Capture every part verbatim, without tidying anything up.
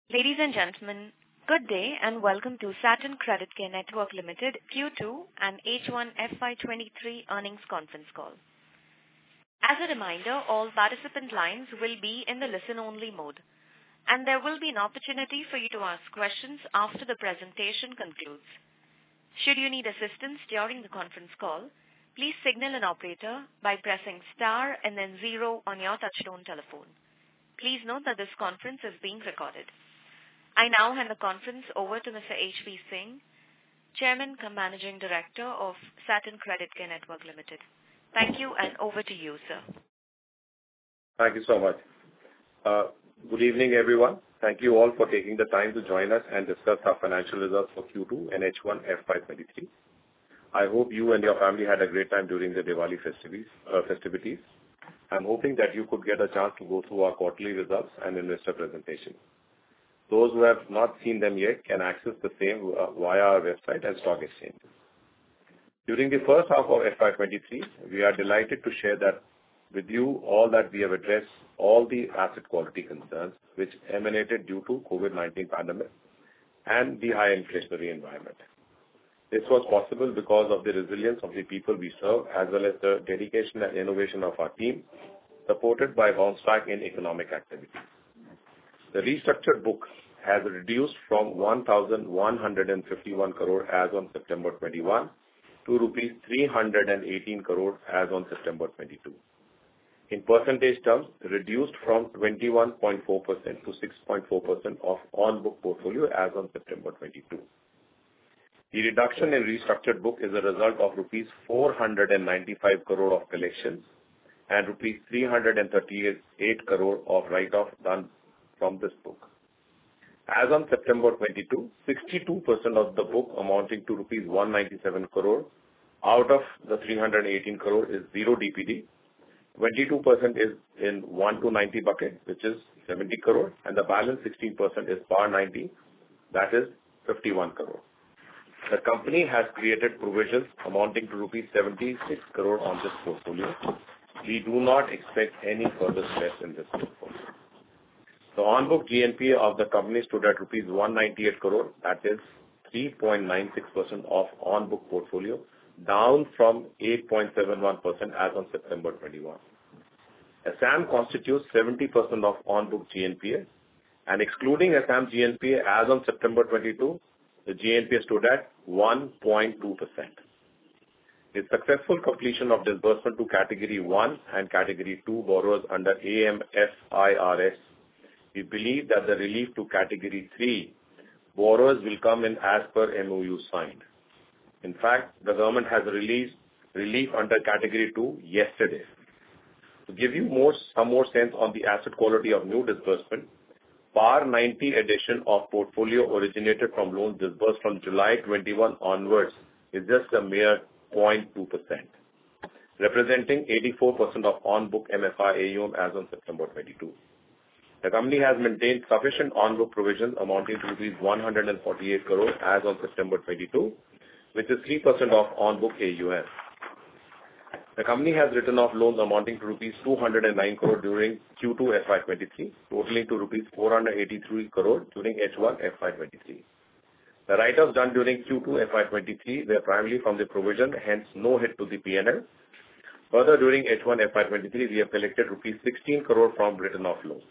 Ladies and gentlemen, good day and welcome to Satin Creditcare Network Limited Q two and H one F Y twenty-three earnings conference call. As a reminder, all participant lines will be in the listen-only mode, and there will be an opportunity for you to ask questions after the presentation concludes. Should you need assistance during the conference call, please signal an operator by pressing star and then zero on your touchtone telephone. Please note that this conference is being recorded. I now hand the conference over to Mister H P Singh, Chairman cum Managing Director of Satin Creditcare Network Limited. Thank you, and over to you, sir. Thank you so much. Uh, good evening, everyone. Thank you all for taking the time to join us and discuss our financial results for Q two and H one F Y twenty-three. I hope you and your family had a great time during the Diwali festivities. Uh, festivities. I'm hoping that you could get a chance to go through our quarterly results and investor presentation. Those who have not seen them yet can access the same uh, via our website and stock exchange. During the first half of F Y twenty-three, we are delighted to share that with you all that we have addressed all the asset quality concerns which emanated due to COVID nineteen pandemic and the high inflationary environment. This was possible because of the resilience of the people we serve as well as the dedication and innovation of our team, supported by bounce back in economic activity. The restructured book has reduced from one thousand one hundred fifty-one crore as on September twenty-first to rupees three hundred eighteen crore as on September twenty-second. In percentage terms, reduced from twenty-one point four percent to six point four percent of on-book portfolio as on September twenty-second. The reduction in restructured book is a result of rupees four hundred ninety-five crore of collections and rupees three hundred thirty-eight crore of write-off done from this book. As on September twenty-second, sixty-two percent of the book amounting to rupees one hundred ninety-seven crore out of the three hundred eighteen crore is zero D P D. twenty-two percent is in one to ninety bucket, which is seventy crore, and the balance sixteen percent is par ninety, that is fifty-one crore. The company has created provisions amounting to rupees seventy-six crore on this portfolio. We do not expect any further stress in this portfolio. The on-book G N P A of the company stood at rupees one hundred ninety-eight crore, that is three point nine six percent of on-book portfolio, down from eight point seven one percent as on September twenty-first. Assam constitutes seventy percent of on-book G N P A, and excluding Assam G N P A as on September twenty-second, the G N P A stood at one point two percent. The successful completion of disbursement to Category one and Category two borrowers under A M F I R S, we believe that the relief to Category three borrowers will come in as per M O U signed. In fact, the government has released relief under Category two yesterday. To give you more, some more sense on the asset quality of new disbursement, par ninety addition of portfolio originated from loans disbursed from July twenty-first onwards is just a mere zero point two percent, representing eighty-four percent of on-book M F I A U M as on September twenty-second. The company has maintained sufficient on-book provisions amounting to rupees one hundred forty-eight crore as on September twenty-second, which is three percent of on-book A U M. The company has written off loans amounting to rupees two hundred nine crore during Q two F Y twenty-three, totaling to rupees four hundred eighty-three crore during H one F Y twenty-three. The write-offs done during Q two F Y twenty-three were primarily from the provision, hence no hit to the P and L. Further, during H one F Y twenty-three, we have collected rupees sixteen crore from written-off loans.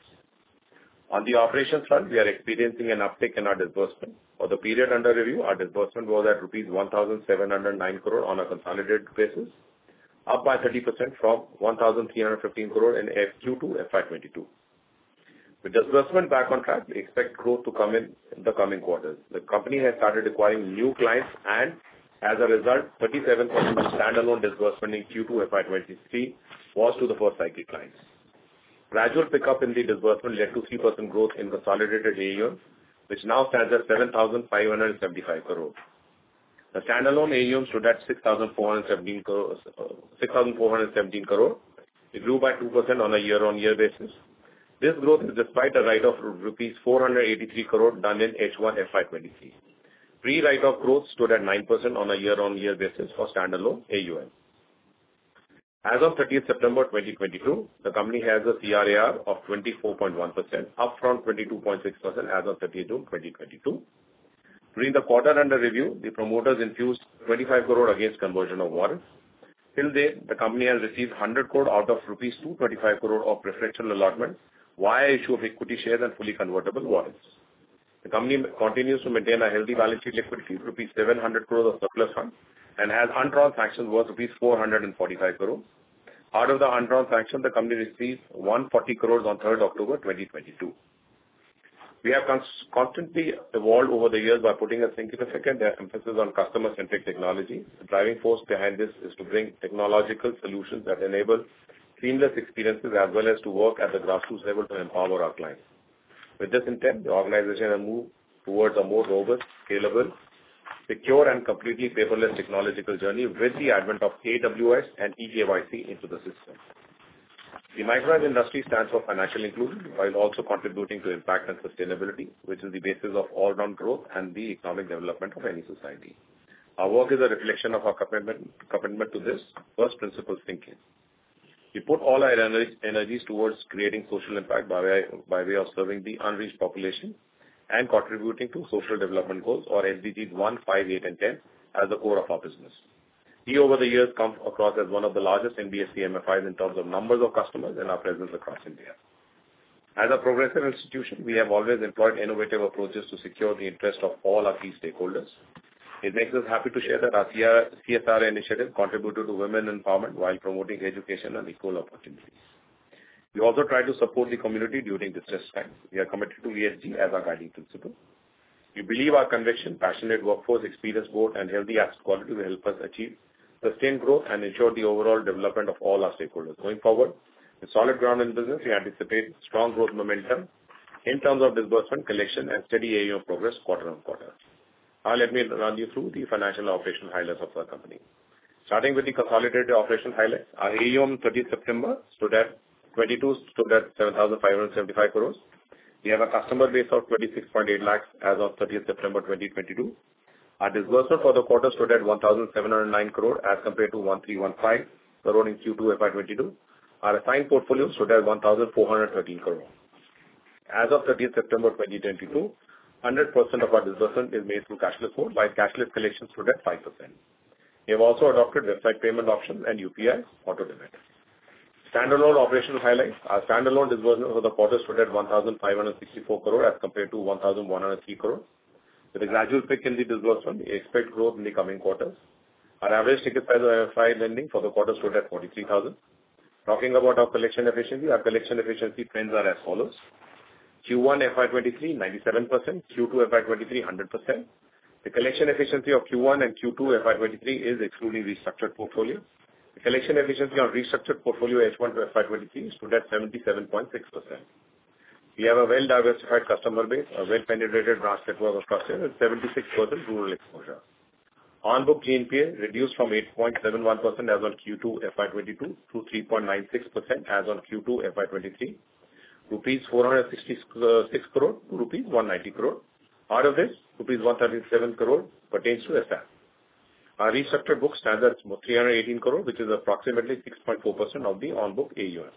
On the operations front, we are experiencing an uptick in our disbursement. For the period under review, our disbursement was at rupees one thousand seven hundred nine crore on a consolidated basis, up by thirty percent from one thousand three hundred fifteen crore in Q two F Y twenty-two. With disbursement back on track, we expect growth to come in, in the coming quarters. The company has started acquiring new clients, and as a result, thirty-seven percent of standalone disbursement in Q two F Y twenty-three was to the first cycle clients. Gradual pickup in the disbursement led to three percent growth in consolidated A U M, which now stands at seven thousand five hundred seventy-five crore. The standalone A U M stood at six thousand four hundred seventeen crore. six thousand four hundred seventeen crore. It grew by two percent on a year-on-year basis. This growth is despite a write-off of rupees four hundred eighty-three crore done in H one F Y twenty-three. Pre-write-off growth stood at nine percent on a year-on-year basis for standalone A U M. As of thirtieth September twenty twenty-two, the company has a C R A R of twenty-four point one percent, up from twenty-two point six percent as of thirtieth June twenty twenty-two. During the quarter under review, the promoters infused twenty-five crore against conversion of warrants. Till date, the company has received one hundred crore out of rupees two hundred twenty-five crore of preferential allotment via issue of equity shares and fully convertible warrants. The company continues to maintain a healthy balance sheet liquidity, rupees seven hundred crore of surplus funds, and has undrawn sanctions worth rupees four hundred forty-five crore. Out of the undrawn sanction, the company received one hundred forty crore on third October twenty twenty-two. We have cons- constantly evolved over the years by putting a significant emphasis on customer-centric technology. The driving force behind this is to bring technological solutions that enable seamless experiences as well as to work at the grassroots level to empower our clients. With this intent, the organization has moved towards a more robust, scalable, secure and completely paperless technological journey with the advent of A W S and E K Y C into the system. The microfinance industry stands for financial inclusion while also contributing to impact and sustainability, which is the basis of all-round growth and the economic development of any society. Our work is a reflection of our commitment, commitment to this first principles thinking. We put all our energies towards creating social impact by way, by way of serving the unreached population and contributing to social development goals or S D Gs one, five, eight and ten as the core of our business. We over the years come across as one of the largest N B F C M F Is in terms of numbers of customers and our presence across India. As a progressive institution, we have always employed innovative approaches to secure the interest of all our key stakeholders. It makes us happy to share that our C S R initiative contributed to women empowerment while promoting education and equal opportunities. We also try to support the community during distress times. We are committed to E S G as our guiding principle. We believe our conviction, passionate workforce, experienced board, and healthy asset quality will help us achieve sustained growth and ensure the overall development of all our stakeholders. Going forward, with solid ground in business, we anticipate strong growth momentum in terms of disbursement, collection, and steady A U M progress quarter on quarter. Now let me run you through the financial and operational highlights of our company. Starting with the consolidated operational highlights, our A U M thirtieth September stood at twenty-two stood at seven thousand five hundred seventy-five crores. We have a customer base of twenty-six point eight lakhs as of thirtieth September twenty twenty-two. Our disbursement for the quarter stood at one thousand seven hundred nine crore as compared to one thousand three hundred fifteen crore in Q two F Y twenty-two. Our assigned portfolio stood at one thousand four hundred thirteen crore. As of thirtieth September twenty twenty-two, one hundred percent of our disbursement is made through cashless mode, while cashless collections stood at five percent. We have also adopted website payment options and U P I auto debit. Standalone operational highlights. Our standalone disbursement for the quarter stood at one thousand five hundred sixty-four crore as compared to one thousand one hundred three crore. With a gradual pick in the disbursement, we expect growth in the coming quarters. Our average ticket size of M F I lending for the quarter stood at forty-three thousand. Talking about our collection efficiency, our collection efficiency trends are as follows. Q one F Y twenty-three, ninety-seven percent. Q two F Y twenty-three, one hundred percent. The collection efficiency of Q one and Q two F Y twenty-three is excluding restructured portfolio. The collection efficiency on restructured portfolio H one to F Y twenty-three stood at seventy-seven point six percent. We have a well-diversified customer base, a well-penetrated branch network across here, and seventy-six percent rural exposure. On-book G N P A reduced from eight point seven one percent as on Q two F Y twenty-two to three point nine six percent as on Q two F Y twenty-three. Rupees four hundred sixty-six crore to rupees one hundred ninety crore. Out of this, rupees one hundred thirty-seven crore pertains to S A F. Our restructured book stands at three hundred eighteen crore, which is approximately six point four percent of the on-book A U M.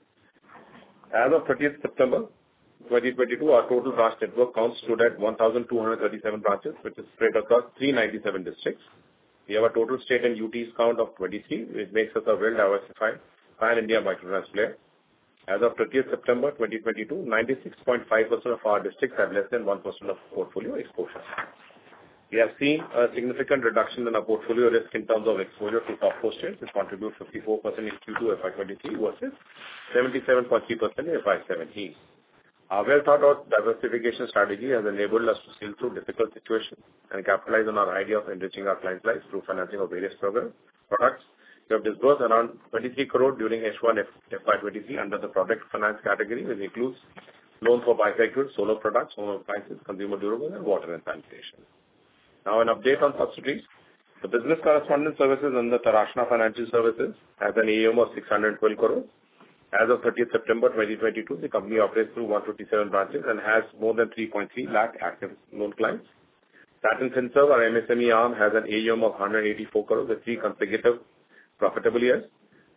As of thirtieth September twenty twenty-two, our total branch network count stood at one thousand two hundred thirty-seven branches, which is spread across three hundred ninety-seven districts. We have a total state and U Ts count of twenty-three, which makes us a well-diversified pan-India microfinance player. As of thirtieth September twenty twenty-two, ninety-six point five percent of our districts have less than one percent of portfolio exposure. We have seen a significant reduction in our portfolio risk in terms of exposure to top four states, which contribute fifty-four percent in Q two F Y twenty-three versus seventy-seven point three percent in F Y seventeen. Our well-thought-out diversification strategy has enabled us to sail through difficult situations and capitalize on our idea of enriching our clients' lives through financing of various programs, products. We have disbursed around twenty-three crore during H one F Y twenty-three under the product finance category, which includes loans for bicycles, solar products, home appliances, consumer durables, and water and sanitation. Now, an update on subsidiaries. The business correspondent services under Taraashna Financial Services has an A U M of six hundred twelve crore. As of thirtieth September twenty twenty-two, the company operates through one hundred fifty-seven branches and has more than three point three lakh active loan clients. Satin Finserv, our M S M E arm, has an A U M of one hundred eighty-four crore with three consecutive profitable years.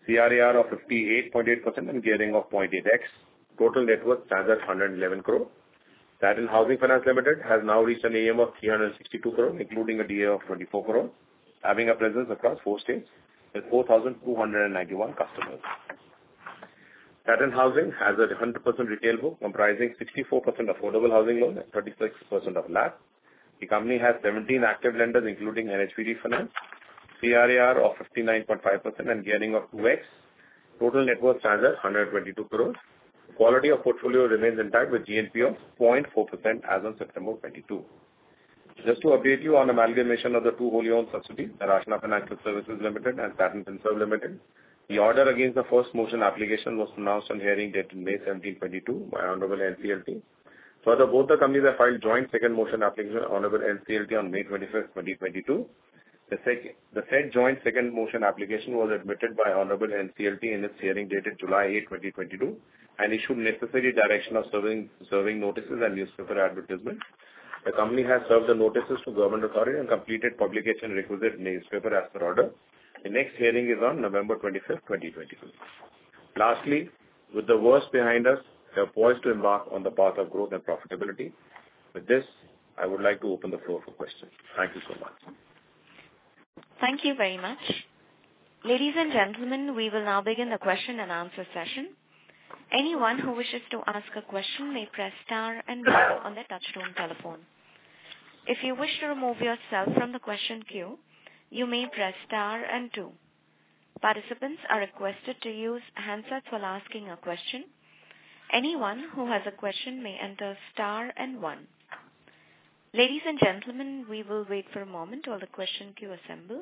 C R A R of fifty-eight point eight percent and gearing of zero point eight x. Total net worth stands at one hundred eleven crore. Satin Housing Finance Limited has now reached an A U M of three hundred sixty-two crore, including a D A of twenty-four crore, having a presence across four states with four thousand two hundred ninety-one customers. Satin Housing has a one hundred percent retail book comprising sixty-four percent affordable housing loan and thirty-six percent of L A P. The company has seventeen active lenders, including N H B D Finance, C R A R of fifty-nine point five percent and gearing of two x. Total net worth stands at one hundred twenty-two crores. Quality of portfolio remains intact with G N P of zero point four percent as on September twenty-second. Just to update you on amalgamation of the two wholly owned subsidiaries, Taraashna Financial Services Limited and Satin Finserv Limited. The order against the first motion application was pronounced on hearing dated May seventeenth, twenty-two by Honorable N C L T. Further, both the companies have filed joint second motion application Honorable N C L T on May twenty-fifth, twenty twenty-two. The, sec- the said joint second motion application was admitted by Honorable N C L T in its hearing dated July eighth, twenty twenty-two and issued necessary direction of serving, serving notices and newspaper advertisements. The company has served the notices to government authority and completed publication requisite newspaper as per order. The next hearing is on November twenty-fifth, twenty twenty-two. Lastly, with the worst behind us, we are poised to embark on the path of growth and profitability. With this, I would like to open the floor for questions. Thank you so much. Thank you very much. Ladies and gentlemen, we will now begin the question and answer session. Anyone who wishes to ask a question may press star and one on their touchtone telephone. If you wish to remove yourself from the question queue, you may press star and two. Participants are requested to use handsets while asking a question. Anyone who has a question may enter star and one. Ladies and gentlemen, we will wait for a moment while the question queue assembles.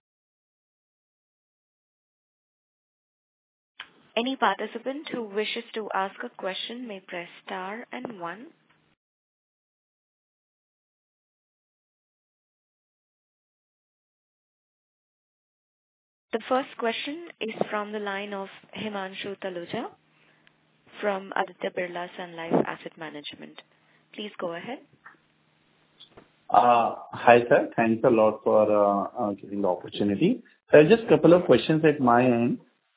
Any participant who wishes to ask a question may press star and one. The first question is from the line of Himanshu Taluja from Aditya Birla Sun Life Asset Management. Please go ahead. Uh, hi, sir. Thanks a lot for uh, uh, giving the opportunity. So just a couple of questions at my end,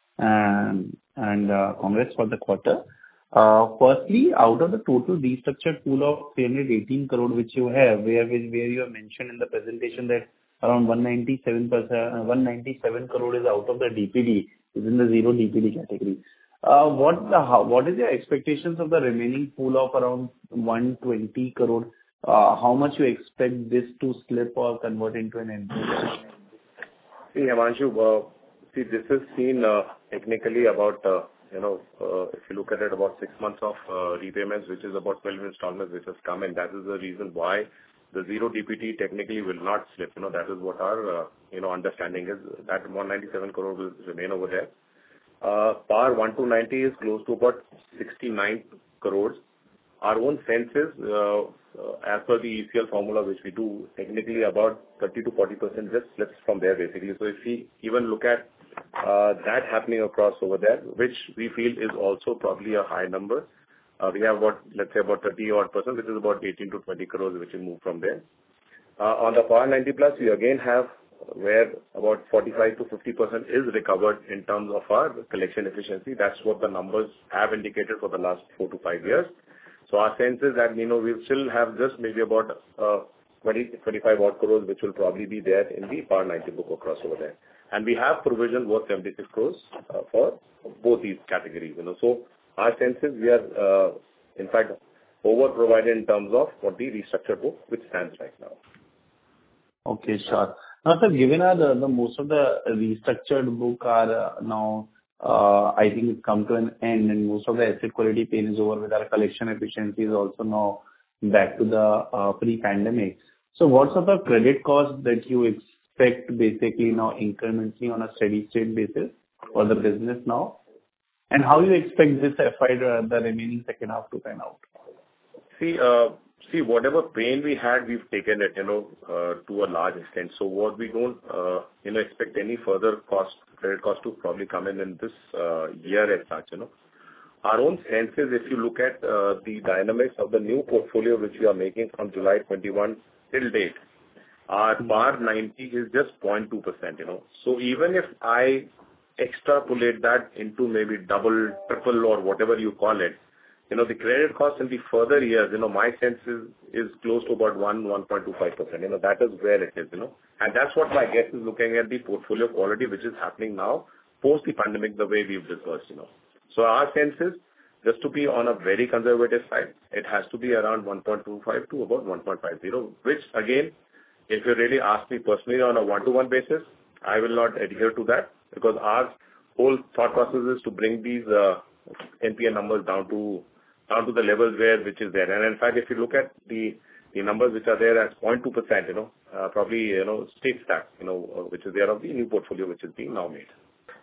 and, and uh, congrats for the quarter. Uh, firstly, out of the total restructured pool of three hundred eighteen crore which you have, where, where you have mentioned in the presentation that around one ninety-seven percent, one ninety-seven crore is out of the D P D, is in the zero D P D category. Uh, what the how, what is your expectations of the remaining pool of around one twenty crore? Uh, how much you expect this to slip or convert into an N P A? See, Himanshu, uh, see, this is seen uh, technically about, uh, you know, uh, if you look at it, about six months of uh, repayments, which is about twelve installments which has come in. That is the reason why the zero D P T technically will not slip. You know, that is what our, uh, you know, understanding is. That one ninety-seven crore will remain over there. Uh, par one to ninety is close to about sixty-nine crores. Our own sense is, uh, uh, as per the E C L formula which we do, technically about thirty to forty percent just slips from there basically. So if we even look at uh, that happening across over there, which we feel is also probably a high number, uh, we have about, let's say about thirty odd percent, which is about eighteen to twenty crores which will move from there. Uh, on the par ninety plus, we again have where about forty-five to fifty percent is recovered in terms of our collection efficiency. That's what the numbers have indicated for the last four to five years. So our sense is that, you know, we'll still have just maybe about uh, twenty, twenty-five odd crores, which will probably be there in the par ninety book across over there. And we have provision worth seventy-six crores uh, for both these categories, you know. So our sense is we are, uh, in fact, over-provided in terms of what the restructured book, which stands right now. Okay, sure. Now, sir, given our, the, the most of the restructured book are uh, now, uh, I think it's come to an end, and most of the asset quality pain is over with our collection efficiency is also now back to the uh, pre-pandemic. So what sort of credit cost that you expect basically now incrementally on a steady state basis for the business now? And how you expect this F I, uh, the remaining second half to pan out? See, uh, see, whatever pain we had, we've taken it, you know, uh, to a large extent. So what we don't, uh, you know, expect any further cost, credit cost to probably come in in this uh, year as such, you know. Our own sense is if you look at uh, the dynamics of the new portfolio which we are making from July twenty-one till date, our par ninety is just zero point two percent, you know. So even if I extrapolate that into maybe double, triple, or whatever you call it, you know, the credit cost in the further years, you know, my sense is, is close to about one, one point two five percent. You know, that is where it is, you know. And that's what my guess is looking at the portfolio quality, which is happening now post the pandemic, the way we've discussed, you know. So our sense is, just to be on a very conservative side, it has to be around one point two five to about one point five zero, which again, if you really ask me personally on a one-to-one basis, I will not adhere to that, because our whole thought process is to bring these uh, N P A numbers down to down to the levels where which is there. And in fact, if you look at the the numbers which are there as zero point two percent, you know, uh, probably, you know, state stack, you know, uh, which is there of the new portfolio which is being now made.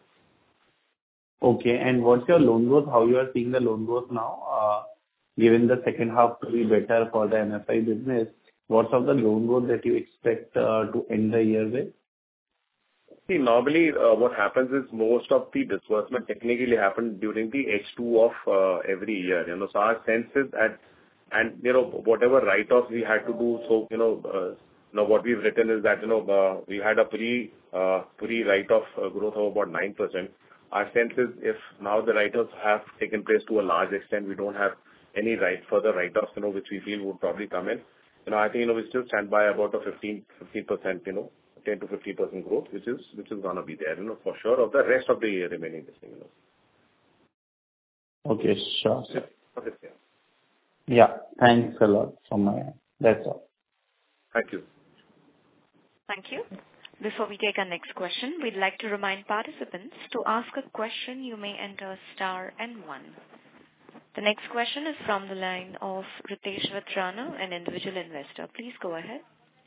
Okay. And what's your loan growth? How you are seeing the loan growth now, uh, given the second half to be better for the M F I business? What's of the loan growth that you expect uh, to end the year with? See, normally, uh, what happens is most of the disbursement technically happen during the H two of uh, every year, you know. So our sense is that, and, you know, whatever write-offs we had to do, so, you know, uh, you know, what we've written is that, you know, uh, we had a pre, uh, pre write-off uh, growth of about nine percent. Our sense is if now the write-offs have taken place to a large extent, we don't have any right further write-offs, you know, which we feel would probably come in. You know, I think, you know, we still stand by about a fifteen percent, you know, ten to fifteen percent growth, which is, which is gonna be there, you know, for sure, of the rest of the year remaining this thing, you know. Okay, sure. Yeah. Okay, yeah. Yeah. Thanks a lot from my end. That's all. Thank you. Thank you. Before we take our next question, we'd like to remind participants to ask a question, you may enter star and one. The next question is from the line of Ritesh Vatrana, an individual investor. Please go ahead.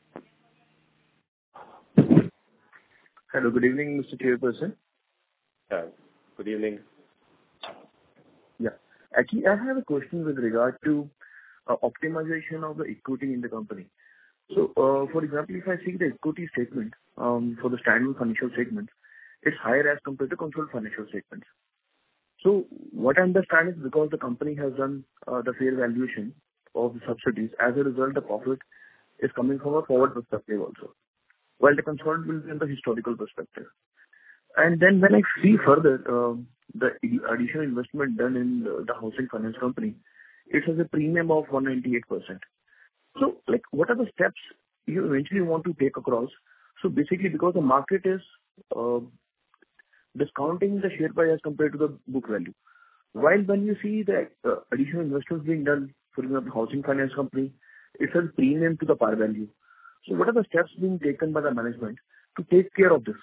Hello, good evening, Mister Chairperson. Yeah. Good evening. Yeah. Actually, I have a question with regard to uh, optimization of the equity in the company. So, uh, for example, if I see the equity statement um, for the standalone financial statement, it's higher as compared to consolidated financial statements. So, what I understand is because the company has done uh, the fair valuation of the subsidies, as a result, the profit is coming from a forward perspective also, while the consolidated will be in the historical perspective. And then when I see further uh, the additional investment done in the, the housing finance company, it has a premium of one hundred ninety-eight percent. So, like, what are the steps you eventually want to take across? So, basically, because the market is uh, discounting the share price as compared to the book value. While when you see the uh, additional investments being done, for example, housing finance company, it has premium to the par value. So, what are the steps being taken by the management to take care of this?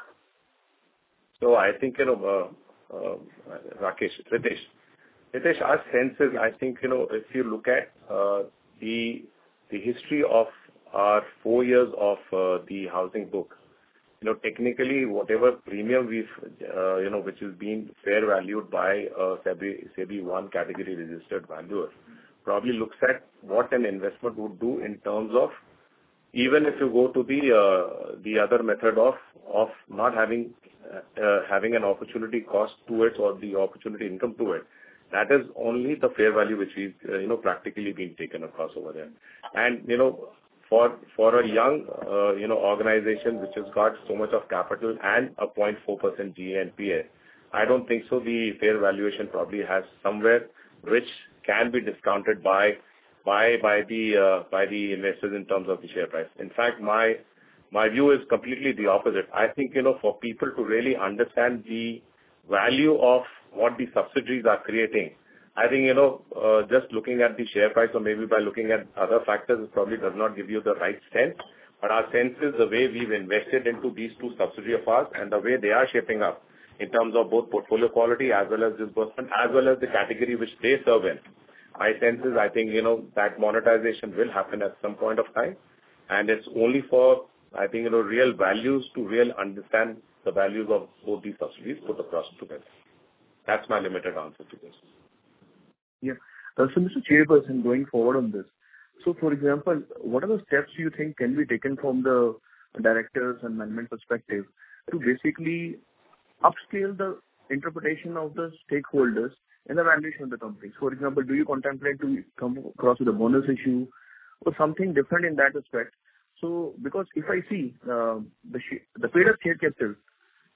So I think, you know, uh, uh, Rakesh, Ritesh, Ritesh, our sense is, I think, you know, if you look at uh, the the history of our four years of uh, the housing book, you know, technically, whatever premium we've, uh, you know, which is being fair valued by uh, SEBI, SEBI one category registered valuer, probably looks at what an investment would do in terms of, even if you go to the uh, the other method of of not having uh, uh, having an opportunity cost to it or the opportunity income to it, that is only the fair value which is uh, you know practically being taken across over there. And you know for for a young uh, you know organization which has got so much of capital and a zero point four percent G N P A, I don't think so. The fair valuation probably has somewhere which can be discounted by by by the uh, by the investors in terms of the share price. In fact, my my view is completely the opposite. I think, you know, for people to really understand the value of what the subsidiaries are creating, I think, you know, uh, just looking at the share price or maybe by looking at other factors, it probably does not give you the right sense. But our sense is the way we've invested into these two subsidiaries of ours and the way they are shaping up in terms of both portfolio quality as well as disbursement, as well as the category which they serve in. My sense is, I think, you know, that monetization will happen at some point of time, and it's only for, I think, you know, real values to real understand the values of both these subsidiaries put across together. That's my limited answer to this. Yeah. Uh, so, Mister Chairperson, going forward on this, so, for example, what are the steps you think can be taken from the directors and management perspective to basically upscale the interpretation of the stakeholders in the valuation of the companies? For example, do you contemplate to come across with a bonus issue or something different in that aspect? So, because if I see uh, the sh- the paid-up share capital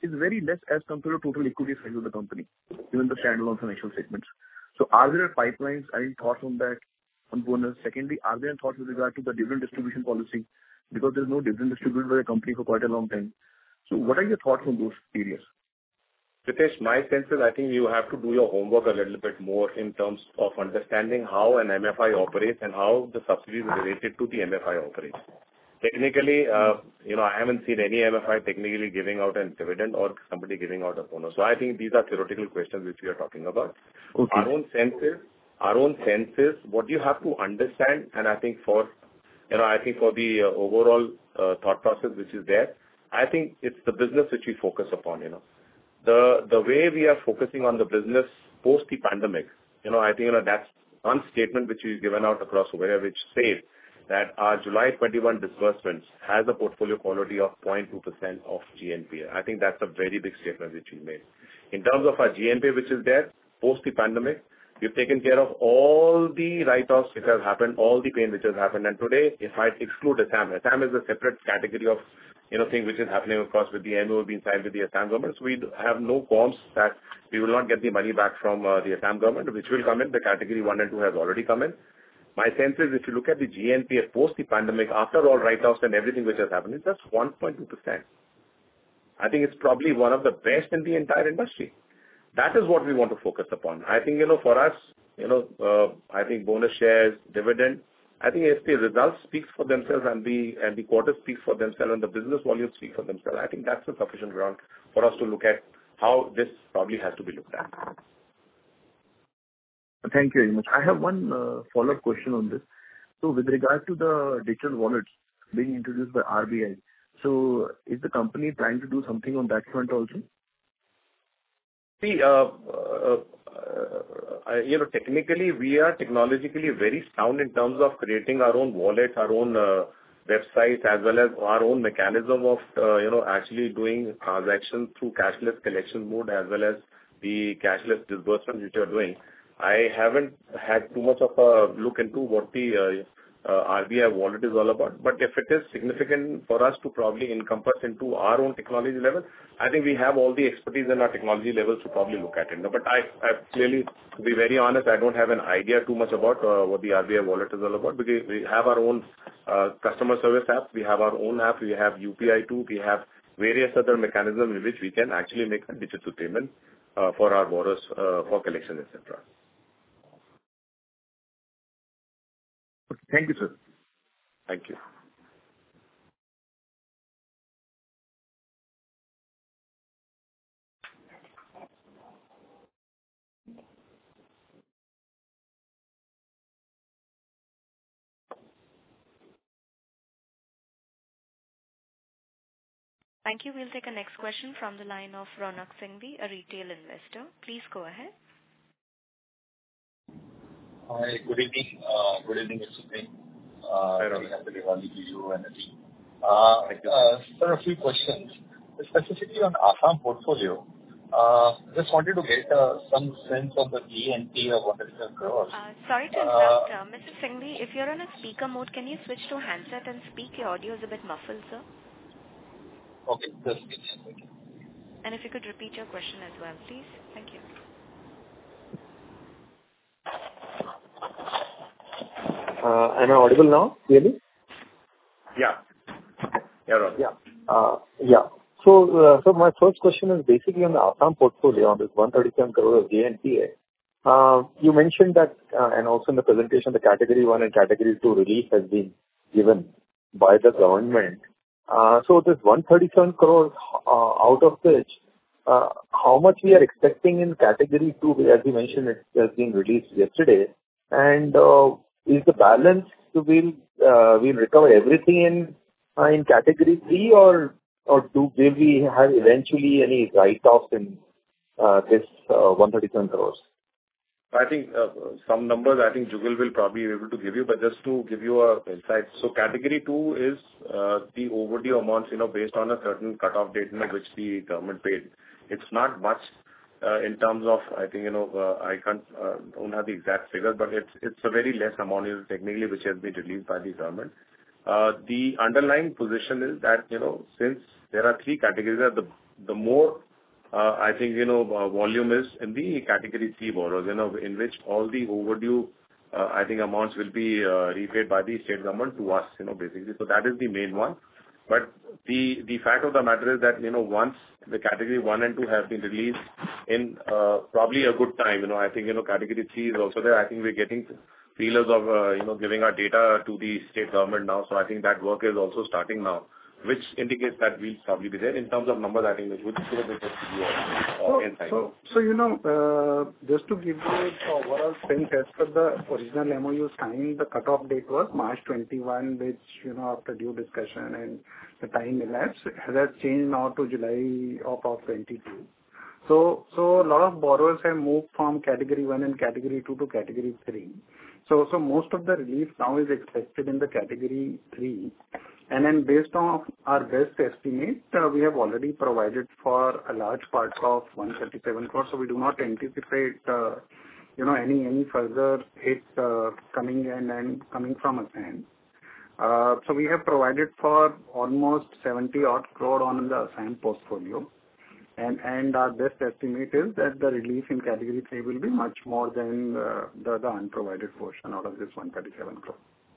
is very less as compared to total equity size of the company, even the standalone financial statements. So are there pipelines, any thoughts on that, on bonus? Secondly, are there any thoughts with regard to the dividend distribution policy? Because there's no dividend distributed by the company for quite a long time. So what are your thoughts on those areas? Pritesh, my sense is I think you have to do your homework a little bit more in terms of understanding how an M F I operates and how the subsidies are related to the M F I operates. Technically, uh, you know, I haven't seen any M F I technically giving out a dividend or somebody giving out a bonus. So I think these are theoretical questions which we are talking about. Okay. Our own sense is, our own sense is what you have to understand, and I think for, you know, I think for the uh, overall uh, thought process which is there, I think it's the business which we focus upon, you know. The the way we are focusing on the business post the pandemic, you know, I think, you know, that's one statement which we've given out across where which says that our July twenty-one disbursements has a portfolio quality of zero point two percent of G N P A. I think that's a very big statement which we made. In terms of our G N P A which is there post the pandemic, we've taken care of all the write-offs which have happened, all the pain which has happened. And today, if I exclude Assam, Assam is a separate category of, you know, thing which is happening, of course, with the M O U being signed with the Assam government. So we have no qualms that we will not get the money back from uh, the Assam government, which will come in. The category one and two has already come in. My sense is if you look at the G N P A post the pandemic, after all write-offs and everything which has happened, it's just one point two percent. I think it's probably one of the best in the entire industry. That is what we want to focus upon. I think, you know, for us, you know, uh, I think bonus shares, dividend, I think if the results speaks for themselves and the and the quarter speaks for themselves and the business volumes speak for themselves, I think that's a sufficient ground for us to look at how this probably has to be looked at. Thank you very much. I have one uh, follow-up question on this. So with regard to the digital wallets being introduced by R B I, so is the company trying to do something on that front also? See, uh, uh, uh, you know, technically we are technologically very sound in terms of creating our own wallets, our own uh, websites, as well as our own mechanism of, uh, you know, actually doing transactions through cashless collection mode as well as the cashless disbursement which we are doing. I haven't had too much of a look into what the uh, uh, R B I wallet is all about, but if it is significant for us to probably encompass into our own technology level, I think we have all the expertise in our technology levels to probably look at it. But I, I clearly, to be very honest, I don't have an idea too much about uh, what the R B I wallet is all about, because we have our own uh, customer service app, we have our own app, we have U P I too, we have various other mechanisms in which we can actually make a digital payment uh, for our borrowers uh, for collection, et cetera. Thank you, sir. Thank you. Thank you. We'll take a next question from the line of Ronak Singhvi, a retail investor. Please go ahead. Hi, good evening. Uh, good evening, Mister Singh. Uh, very happy Diwali to you and the team. Uh, uh, sir, a few questions. Specifically on Assam portfolio, uh, just wanted to get uh, some sense of the G N P A of one hundred thirty-seven crores. Uh, sorry to interrupt, uh, uh, Mister Singhvi. If you're on a speaker mode, can you switch to handset and speak? Your audio is a bit muffled, sir. Okay, just give me a second. And if you could repeat your question as well, please. Thank you. Uh, am I audible now, clearly? Yeah. Yeah, Ron. Yeah. Uh, yeah. So, uh, so my first question is basically on the Assam portfolio, on this one hundred thirty-seven crore of G N P A. Uh, you mentioned that, uh, and also in the presentation, the category one and category two relief has been given by the government. Uh, so this one hundred thirty-seven crore, uh, out of which, uh, how much we are expecting in category two, as you mentioned, it has been released yesterday, and uh, is the balance to we'll uh, we'll recover everything in uh, in category three, or or do will we have eventually any write-offs in uh, this uh, one hundred thirty-seven crores? I think uh, some numbers I think Jugal will probably be able to give you, but just to give you a insight. So category two is uh, the overdue amounts, you know, based on a certain cutoff date in which the government paid. It's not much uh, in terms of, I think, you know, uh, I can't, uh, don't have the exact figure, but it's it's a very less amount, you know, technically, which has been released by the government. Uh, the underlying position is that, you know, since there are three categories, the the more, uh, I think, you know, uh, volume is in the category three borrowers, you know, in which all the overdue, uh, I think amounts will be uh, repaid by the state government to us, you know, basically. So that is the main one. But the the fact of the matter is that, you know, once the category one and two have been released in uh, probably a good time, you know, I think, you know, category three is also there. I think we're getting feelers of, uh, you know, giving our data to the state government now. So I think that work is also starting now, which indicates that we'll probably be there. In terms of numbers, I think it would be a bit of So, insight. so, so, you know, uh, just to give you the overall sense, as per the original M O U signed, the cutoff date was March twenty-first, which, you know, after due discussion and the time elapsed, has changed now to July of, of twenty-two. So, so a lot of borrowers have moved from category one and category two to category three. So, so most of the relief now is expected in the category three. And then based on our best estimate, uh, we have already provided for a large part of one hundred thirty-seven crores. So we do not anticipate, uh, you know, any, any further hit uh, coming in and coming from us hand. Uh, so we have provided for almost seventy odd crore on the assigned portfolio. And, and our best estimate is that the relief in category three will be much more than uh, the, the unprovided portion out of this one hundred thirty-seven crore.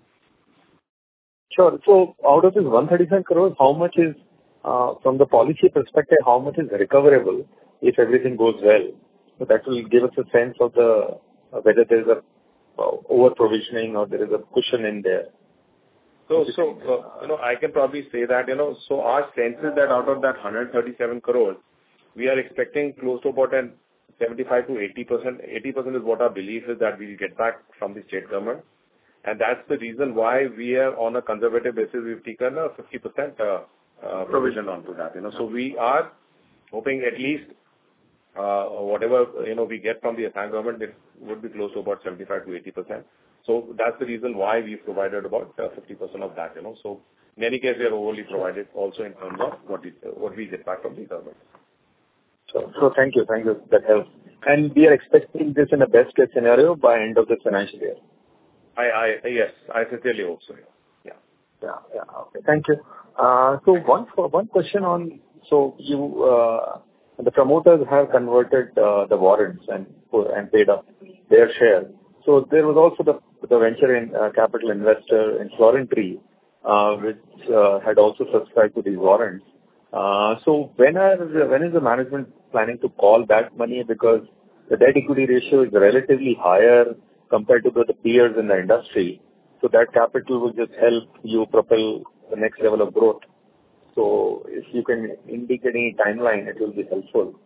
Sure. So out of this one hundred thirty-seven crores, how much is, uh, from the policy perspective, how much is recoverable if everything goes well? So that will give us a sense of the uh, whether there is a uh, over provisioning or there is a cushion in there. So, so uh, you know, I can probably say that, you know, so our sense is that out of that one hundred thirty-seven crores, we are expecting close to about an seventy-five to eighty percent. eighty percent is what our belief is that we'll get back from the state government. And that's the reason why we are on a conservative basis, we've taken a fifty percent uh, uh, provision onto that, you know. So we are hoping at least uh, whatever, you know, we get from the assigned government, it would be close to about seventy-five to eighty percent. So that's the reason why we've provided about uh, fifty percent of that, you know. So in any case, we are overly provided also in terms of what we, what we get back from the government. So, so thank you. Thank you. That helps. And we are expecting this in a best case scenario by end of the financial year. I, I, yes, I sincerely hope so. Yeah. Yeah. Yeah. Okay. Thank you. Uh, so one, one question on, so you, uh, the promoters have converted, uh, the warrants and, and paid up their share. So there was also the, the venture in, uh, capital investor in Florintree, uh, which, uh, had also subscribed to these warrants. Uh, so when are the, when is the management planning to call that money? Because the debt equity ratio is relatively higher compared to the, the peers in the industry. So that capital will just help you propel the next level of growth. So if you can indicate any timeline, it will be helpful.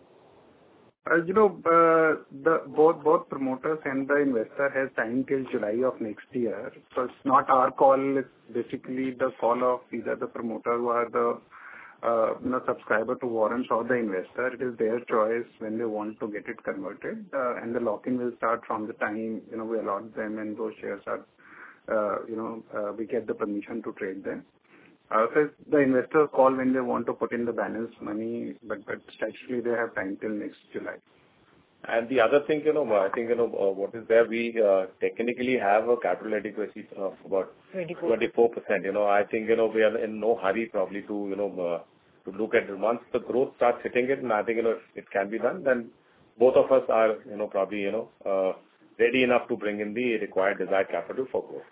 Uh, you know, uh, the both both promoters and the investor has time till July of next year. So it's not our call. It's basically the call of either the promoter who are the uh, you know, subscriber to warrants or the investor. It is their choice when they want to get it converted, uh, and the lock-in will start from the time, you know, we allot them and those shares are, uh, you know, uh, we get the permission to trade them. Uh, so the investors call when they want to put in the balance money, but, but statutorily they have time till next July. And the other thing, you know, I think, you know, uh, what is there, we uh, technically have a capital adequacy of about twenty-four percent. You know, I think, you know, we are in no hurry probably to, you know, uh, to look at it. Once the growth starts hitting it, and I think, you know, if it can be done, then both of us are, you know, probably, you know, uh, ready enough to bring in the required desired capital for growth.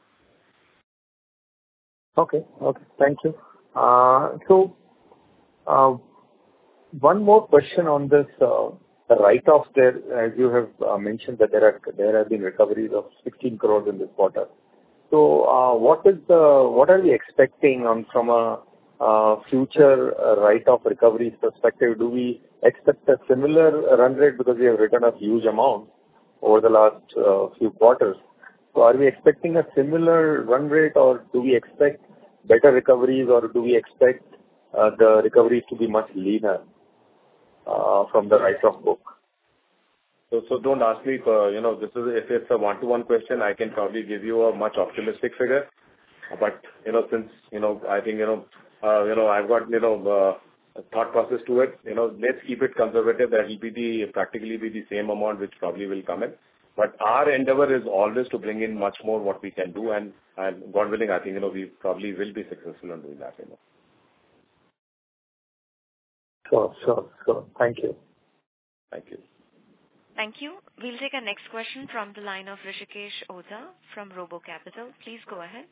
Okay. Okay. Thank you. Uh, so, uh, one more question on this, uh, the write-offs there, as you have uh, mentioned that there are, there have been recoveries of sixteen crores in this quarter. So, uh, what is the, what are we expecting on from a uh, future uh, write-off recoveries perspective? Do we expect a similar run rate because we have written a huge amount over the last uh, few quarters? So are we expecting a similar run rate, or do we expect better recoveries, or do we expect uh, the recoveries to be much leaner uh, from the write-off book? So, so don't ask me for, you know, this is, if it's a one-to-one question, I can probably give you a much optimistic figure. But, you know, since, you know, I think, you know, uh, you know, I've got, you know, uh, a thought process to it, you know, let's keep it conservative. That will be the, practically be the same amount which probably will come in. But our endeavor is always to bring in much more what we can do, and, and God willing, I think, you know, we probably will be successful in doing that, you know. Sure, sure, sure. Thank you. Thank you. Thank you. We'll take our next question from the line of Rishikesh Oza from Robo Capital. Please go ahead.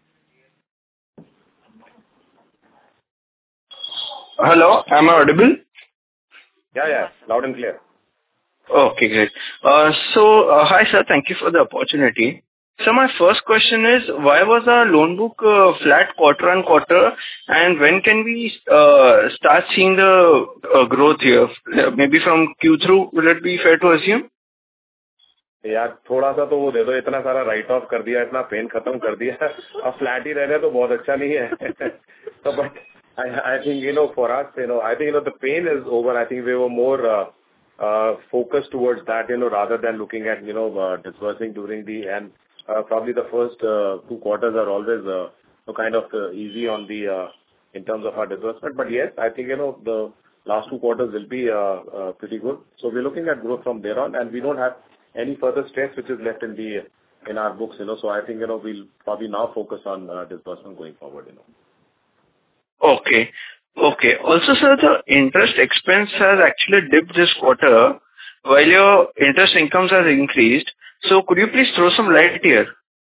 Hello, am I audible? Yeah, yeah, loud and clear. Okay, great. Uh, so, uh, hi sir, thank you for the opportunity. So my first question is, why was our loan book uh, flat quarter on quarter, and when can we uh, start seeing the uh, growth here? Maybe from Q through, will it be fair to assume? यार थोड़ा सा तो वो दे दो, इतना सारा right of कर दिया, इतना पेन खत्म कर दिया, अब फ्लैट ही रह रहे तो बहुत अच्छा नहीं है. So but I I think you know for us you know I think you know the pain is over. I think we were more uh, uh, focused towards that you know rather than looking at you know uh, disbursing during the and uh, probably the first uh, two quarters are always uh, kind of uh, easy on the uh, in terms of our disbursement. But yes, I think you know the last two quarters will be uh, uh, pretty good. So we're looking at growth from there on, and we don't have any further stress which is left in the in our books, you know. So I think, you know, we'll probably now focus on uh, disbursement going forward, you know. Okay. Okay. Also, sir, the interest expense has actually dipped this quarter while your interest incomes has increased. So could you please throw some light here?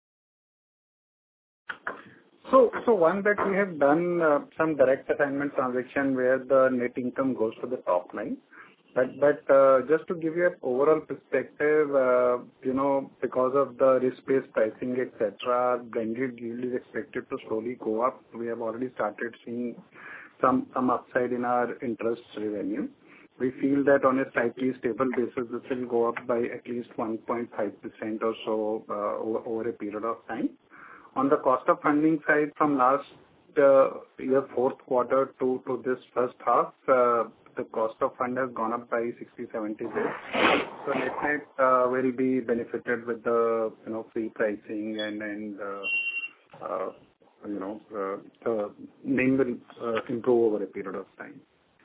So, so one that we have done uh, some direct assignment transaction where the net income goes to the top line. But but uh, just to give you an overall perspective, uh, you know, because of the risk-based pricing, et cetera, blended yield is expected to slowly go up. We have already started seeing some some upside in our interest revenue. We feel that on a slightly stable basis, this will go up by at least one point five percent or so uh, over, over a period of time. On the cost of funding side, from last uh, year fourth quarter to to this first half, uh, the cost of fund has gone up by sixty, seventy basis. So net-net uh, will be benefited with the, you know, free pricing and, and uh, uh, you know, uh, the NIM will uh, improve over a period of time.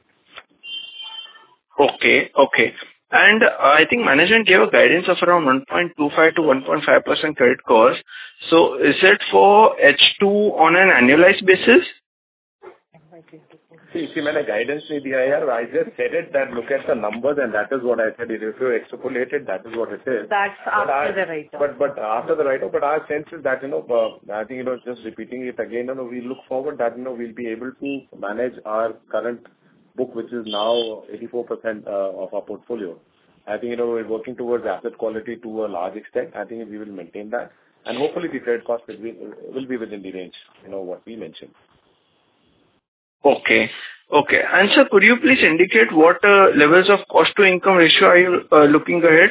Okay, okay. And uh, I think management gave a guidance of around one point two five to one point five percent credit cost. So is it for H two on an annualized basis? See, see, मैंने guidance नहीं दिया यार. I just said it that look at the numbers and that is what I said. If you extrapolate it, that is what it is. That's after our, the write-off. But but after the write-off, but our sense is that you know, uh, I think you know, just repeating it again, you know, we look forward that you know we'll be able to manage our current book, which is now eighty-four percent uh, of our portfolio. I think you know we're working towards asset quality to a large extent. I think we will maintain that, and hopefully the credit cost will be will be within the range, you know, what we mentioned. Okay. Okay. And sir, could you please indicate what uh, levels of cost to income ratio are you uh, looking ahead?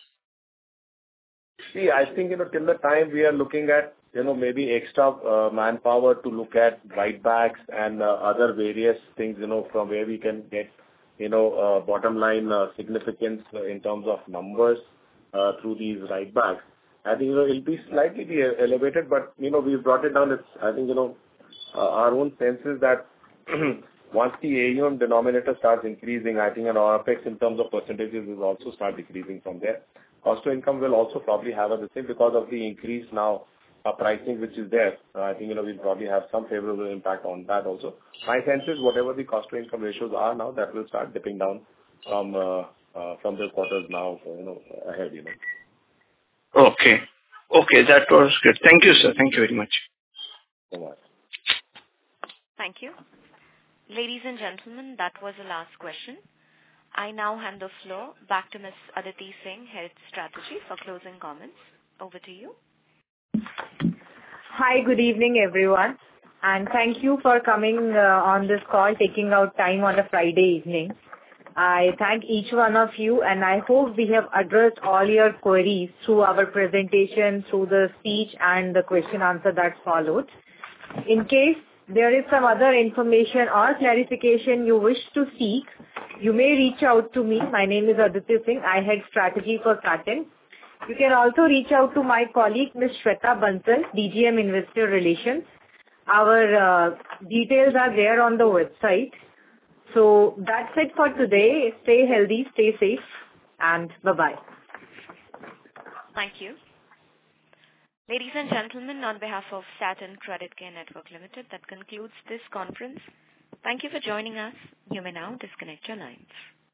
See, I think, you know, till the time we are looking at, you know, maybe extra uh, manpower to look at write-backs and uh, other various things, you know, from where we can get, you know, uh, bottom line uh, significance uh, in terms of numbers uh, through these write-backs. I think, you know, it'll be slightly be elevated, but, you know, we've brought it down. It's, I think, you know, uh, our own sense is that once the A U M denominator starts increasing, I think an O P E X in terms of percentages will also start decreasing from there. Cost to income will also probably have a the same because of the increase now uh, pricing which is there. Uh, I think, you know, we'll probably have some favorable impact on that also. My sense is whatever the cost to income ratios are now, that will start dipping down from uh, uh, from the quarters now, you know, ahead, you know. Okay. Okay, that was good. Thank you, sir. Thank you very much. So much. Thank you. Ladies and gentlemen, that was the last question. I now hand the floor back to Miz Aditi Singh, Head Strategy, for closing comments. Over to you. Hi, good evening, everyone. And thank you for coming uh, on this call, taking out time on a Friday evening. I thank each one of you, and I hope we have addressed all your queries through our presentation, through the speech and the question answer that followed. In case there is some other information or clarification you wish to seek, you may reach out to me. My name is Aditi Singh. I head strategy for Satin. You can also reach out to my colleague, Miz Shweta Bansal, D G M Investor Relations. Our uh, details are there on the website. So that's it for today. Stay healthy, stay safe, and bye-bye. Thank you. Ladies and gentlemen, on behalf of Satin Creditcare Network Limited, that concludes this conference. Thank you for joining us. You may now disconnect your lines.